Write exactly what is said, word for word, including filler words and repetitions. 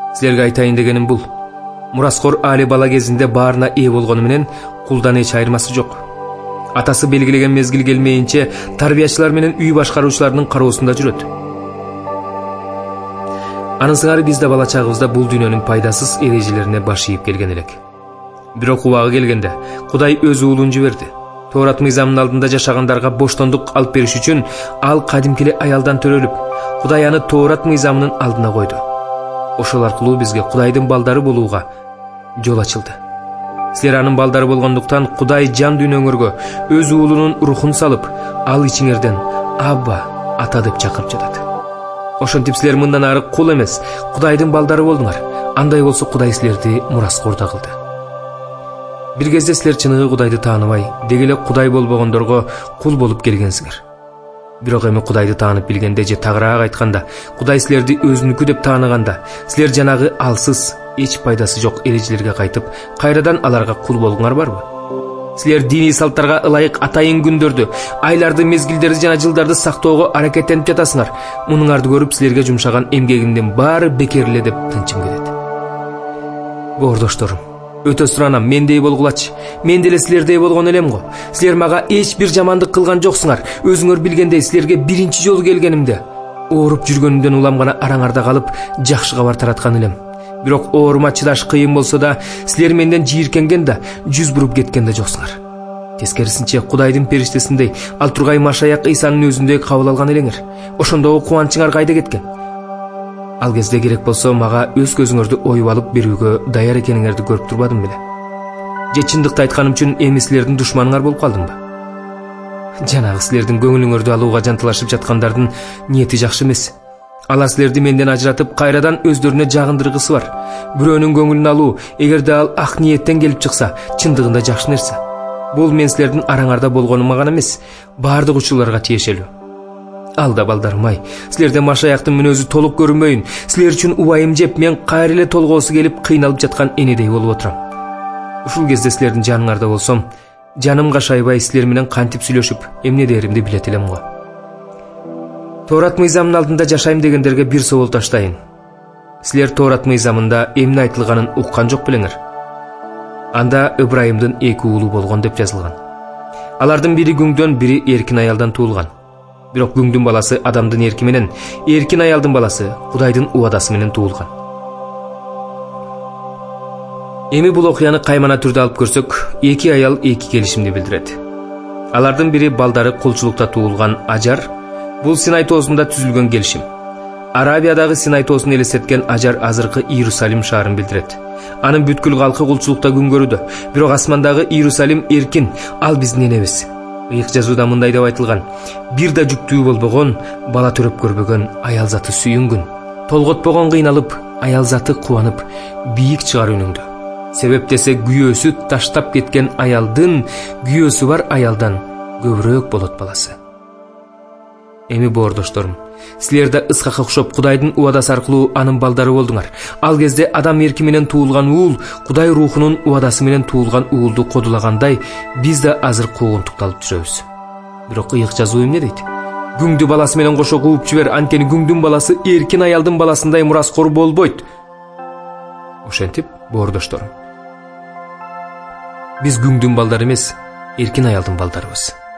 Силерге айтайын дегеним бул: мураскор али бала кезинде баарына ээ болгону менен кулдан эч айырмасы жок. Атасы белгилеген мезгил келмейинче тарбиячылар менен үй башкаруучуларынын кароосунда жүрөт. Анын сыңары биз да бала чагыбызда бул дүйнөнүн пайдасыз эрежелерине баш ийип келген элек. Бирок убагы келгенде Кудай өз уулун жиберди. Тоорат мыйзамынын алдында жашагандарга боштондук алып бериш үчүн ал кадимкиле аялдан төрөлүп, Кудай аны Тоорат мыйзамынын алдына койду. Ошол аркылуу бизге Кудайдын балдары болууга жол ачылды. Силер анын балдары болгондуктан Кудай жан дүйнөңөргө өз уулунун рухун салып, ал ичиңерден Абба, ата деп чакырып жатат. Ошентип силер мындан ары кул эмес, Кудайдын балдары болдуңар. Андай болсо Кудай силерди мураскор да кылды. Бир кезде силер чыныгы Кудайды тааныбай, деги эле Кудай болбогондорго кул болуп келгенсиңер. Бирок эми Кудайды таанып билгенде же тагыраак айтканда, Кудай силерди өзүнүкү деп тааныганда, силер жанагы алсыз, эч пайдасы жок эрежелерге кайтып, кайрадан аларга кул болгуңар барбы? Силер диний салттарга ылайык атайын күндөрдү, айларды, мезгилдерди жана жылдарды сактоого аракеттенип жатасыңар. Мунуңарды көрүп силерге жумшаган эмгегимдин баары бекер эле деп тынчым кетет. Боордошторум, өтө суранам, мендей болгулачы. Мен деле силердей болгон элем го. Силер мага эч бир жамандык кылган жоксуңар. Өзүңөр билгендей, силерге биринчи жолу келгенимде ооруп жүргөнүмдөн улам гана араңарда калып, жакшы кабар тараткан элем. Бирок оорума чыдаш кыйын болсо да, силер менден жийиркенген да, жүз буруп кеткен да жоксуңар. Тескерисинче, Кудайдын периштесиндей, ал тургай Машаяк Ыйсанын өзүндөй кабыл алган элеңер. Ошондогу кубанычыңар кайда кеткен? Ал кезде керек болсо мага өз көзүңөрдү оюп алып берүүгө даяр экениңерди көрүп турбадым беле? Же чындыкты айтканым үчүн эми силердин душманыңар болуп калдымбы? Жанагы силердин көңүлүңөрдү алууга жантылашып жаткандардын ниети жакшы эмес. Алар силерди менден ажыратып, кайрадан өздөрүнө жагындыргысы бар. Бирөөнүн көңүлүн алуу, эгерде ал ак ниеттен келип чыкса, чындыгында жакшы нерсе. Бул мен силердин араңарда болгонума гана эмес, баардык учурларга тиешелүү. Алда балдарым-ай, силерде Машаяктын мүнөзү толук көрүнбөйүн. Силер үчүн убайым жеп, мен кайра эле толгоосу келип кыйналып жаткан энедей болуп отурам. Ушул кезде силердин жаныңарда болсом, жаным кашайбай силер менен кантип сүйлөшүп, эмне дээримди билет элем го. Тоорат мыйзамынын алдында жашайм дегендерге бир собол таштайын. Силер Тоорат мыйзамында эмне айтылганын уккан жок белеңер. Анда Ыбрайымдын эки уулу болгон деп жазылган. Алардын бири күңдөн, бири эркин аялдан туулган. Бирок күңдүн баласы адамдын эрки менен, эркин аялдын баласы Кудайдын убадасы менен туулган. Эми бул окуяны каймана түрдө алып көрсөк, эки аял эки келишимди билдирет. Алардын бири балдары кулчулукта туулган Ажар, бул Синай тоосунда түзүлгөн келишим. Арабиядагы Синай тоосун элестеткен Ажар азыркы Иерусалим шаарын билдирет. Анын бүткүл калкы кулчулукта күн көрүүдө, бирок асмандагы Иерусалим эркин, ал биздин энебиз. Ыйык жазууда мындай деп айтылган: бир да жүктүү болбогон, бала төрөп көрбөгөн аял заты сүйүнгүн. Толготпогон кыйналып, аял заты кубанып, бийик чыгар үнүңдү. Себеп десе күйөөсү таштап кеткен аялдын күйөөсү бар аялдан көбүрөөк болот баласы. Эми боордошторум, силер да Исхакка окшоп Кудайдын убадасы аркылуу анын балдары болдуңар. Ал кезде адам эрки менен туулган уул Кудай рухунун убадасы менен туулган уулду кодулагандай, биз да азыр куугунтукталып жүрөбүз. Бирок ыйык жазуу эмне дейт? Күңдү баласы менен кошо кууп жибер, анткени күңдүн баласы эркин аялдын баласындай мураскор болбойт. Ошентип, боордошторум, биз күңдүн балдары эмес, эркин аялдын балдарыбыз.